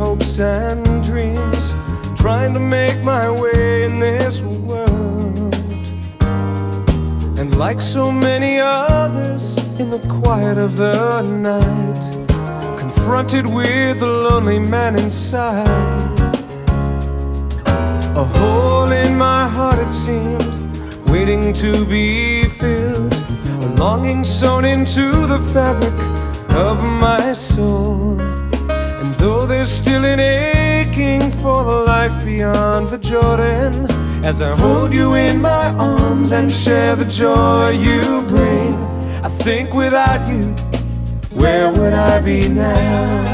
hopes and dreams, trying to make my way in this world. And like so many others, in the quiet of the night, confronted with the lonely man inside. A hole in my heart, it seemed, waiting to be filled, a longing sewn into the fabric of my soul. And though there's still an aching for the life beyond the Jordan, as I hold you in my arms and share the joy you bring, I think without you, where would I be now?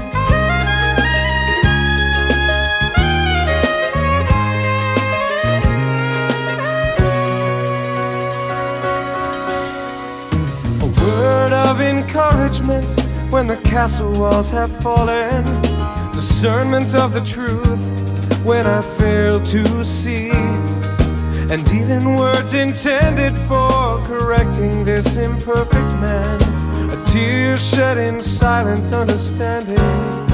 Of encouragement when the castle walls have fallen, discernment of the truth when I fail to see, and even words intended for correcting this imperfect man, a tear shed in silent understanding.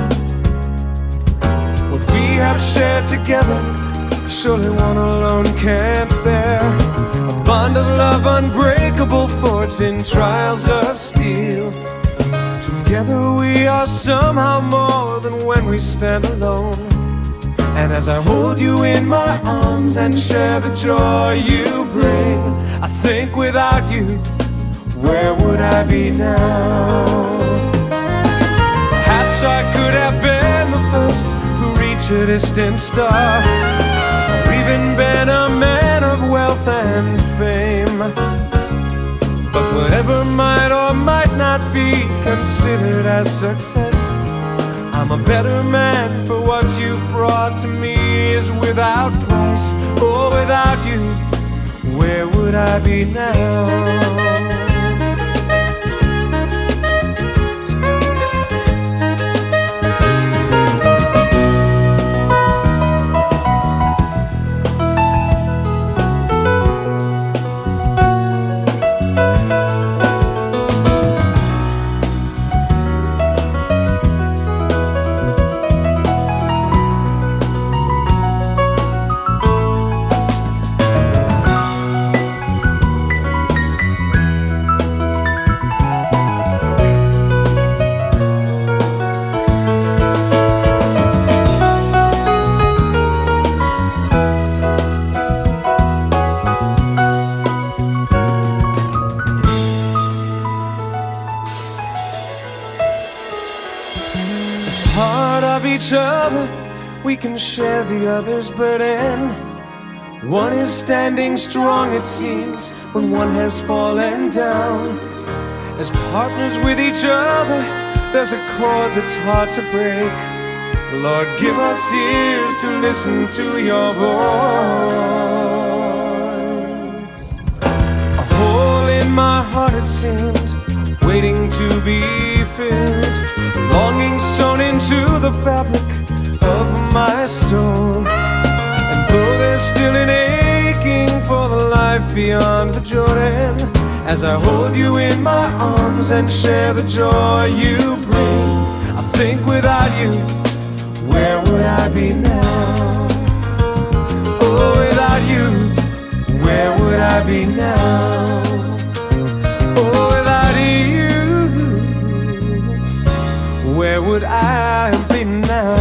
What we have shared together, surely one alone can't bear, a bond of love unbreakable, forged in trials of steel. Together we are somehow more than when we stand alone. And as I hold you in my arms and share the joy you bring, I think without you, where would I be now? Perhaps I could have been the first to reach a distant star, or even been a man of wealth and fame. But whatever might or might not be considered as success, I'm a better man for what you've brought to me is without price. Oh, without you, where would I be now? Part of each other, we can share the other's burden. One is standing strong, it seems, when one has fallen down. As partners with each other, there's a cord that's hard to break. Lord, give us ears to listen to your voice. A hole in my heart, it seemed, waiting to be filled, longing sewn into the fabric of my soul. And though there's still an aching for the life beyond the Jordan, as I hold you in my arms and share the joy you bring, I think without you, where would I be now? Oh, without you, where would I be now? Oh, without you, where would I be now?